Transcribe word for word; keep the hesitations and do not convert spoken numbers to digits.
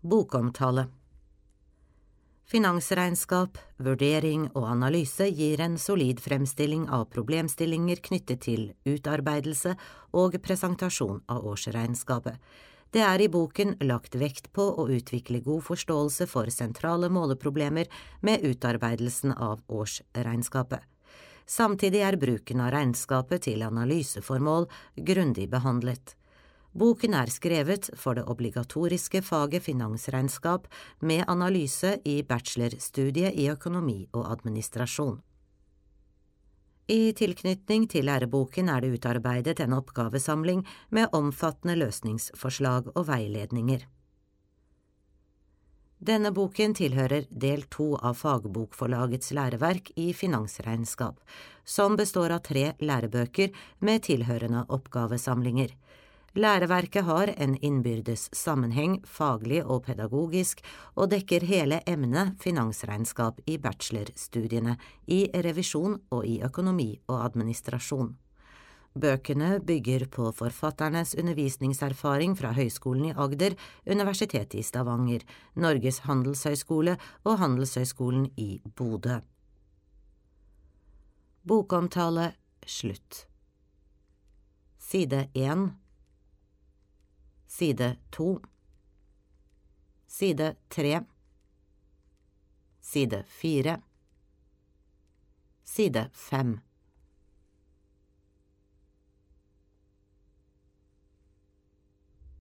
Bokomtale. Finansregnskap, vurdering og analyse gir en solid fremstilling av problemstillinger knyttet til utarbeidelse og presentasjon av årsregnskapet. Det er i boken lagt vekt på å utvikle god forståelse for sentrale måleproblemer med utarbeidelsen av årsregnskapet. Samtidig er bruken av regnskapet til analyseformål grundig behandlet. Boken er skrevet for det obligatoriske faget finansregnskap med analyse i bachelorstudiet i økonomi og administrasjon. I tilknytning til læreboken er det utarbeidet en oppgavesamling med omfattende løsningsforslag og veiledninger. Denne boken tilhører del to av Fagbokforlagets læreverk i finansregnskap, som består av tre lærebøker med tilhørende oppgavesamlinger. Læreverket har en innbyrdes sammenheng, faglig og pedagogisk, og dekker hele emnet finansregnskap i bachelorstudiene, i revisjon og i økonomi og administrasjon. Bøkene bygger på forfatternes undervisningserfaring fra Høgskolen i Agder, Universitetet i Stavanger, Norges handelshøyskole og Handelshøyskolen i Bodø. Bokomtale slutt. Side én. Side to. Side tre. Side fire. Side fem.